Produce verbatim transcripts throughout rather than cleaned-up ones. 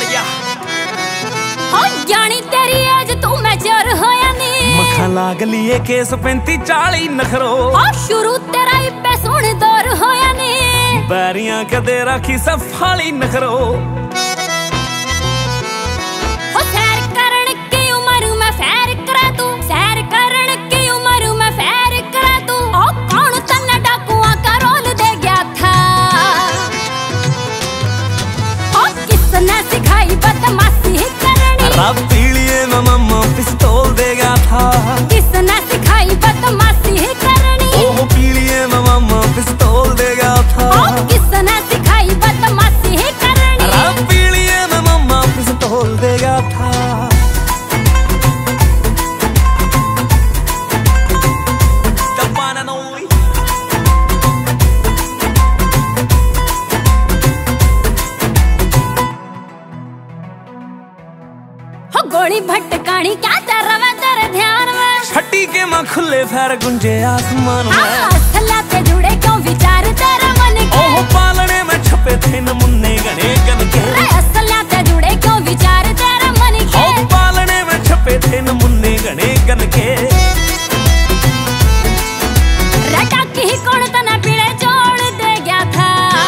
ताड़िया हो जानी तेरी एज तू मैच्योर होया नी मखा लाग लिए केस पैंती चाली नखरो हो शुरू तेरा ही पे सुन दौर होया नी बैरियां कदे राखी सफाली नखरो हो सैर करन की उम्र में फैर करे तू सैर करन की उम्र में फैर करे तू ओ कौन तन्ने डाकुआ का रोल दे गया था ओ किसने सिखाई बदमाशी करनी रब पीलिए में मम्मा पिस्तौल देगा था किसने सिखाई बदमाशी करनी ओह पीलिए में मम्मा पिस्तौल देगा था ओ किसने सिखाई बदमाशी करनी रब पीलिए में मम्मा पिस्तौल देगा था गोली भटकानी क्या चल रहा तेरे ध्यान में छठी के मां खुले फैर गुंजे आसमान में असला ते जुड़े क्यों विचार तेरे मन के ओह पालने में छपे थे नमुन्ने गणे गन के असला ते जुड़े क्यों विचार तेरे मन के ओह पालने में छपे थे नमुन्ने गणे गन के रटा की कौन तना पीड़े जोड़ दे गया था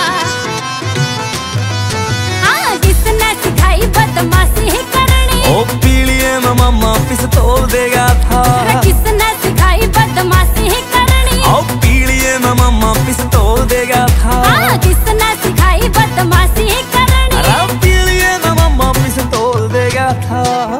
हाँ किसने सिखाई बदमाशी करनी ओ पीलिए में मम्मा पिस्तौल देगा था किसने सिखाई बदमाशी करनी ओ पीलिए में मम्मा पिस्तौल देगा था हाँ किसने सिखाई बदमाशी करनी रब पीलिए में मम्मा पिस्तौल देगा था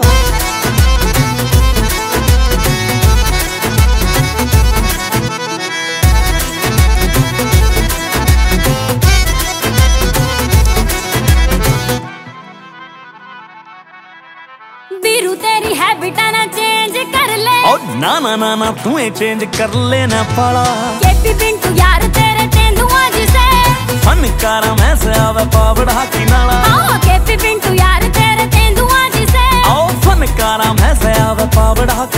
बीरू तेरी हैबिट ना चेंज कर ले ओ ना ना ना ना तू चेंज कर लेना पड़ा केपी पिंटू यार तेरे तेंदुआ जिसे फनकारा मैं से आवे पावड़ा की नाला ओ केपी पिंटू यार तेरे तेंदुआ जिसे ओ फनकारा मैं से आवे पावड़ा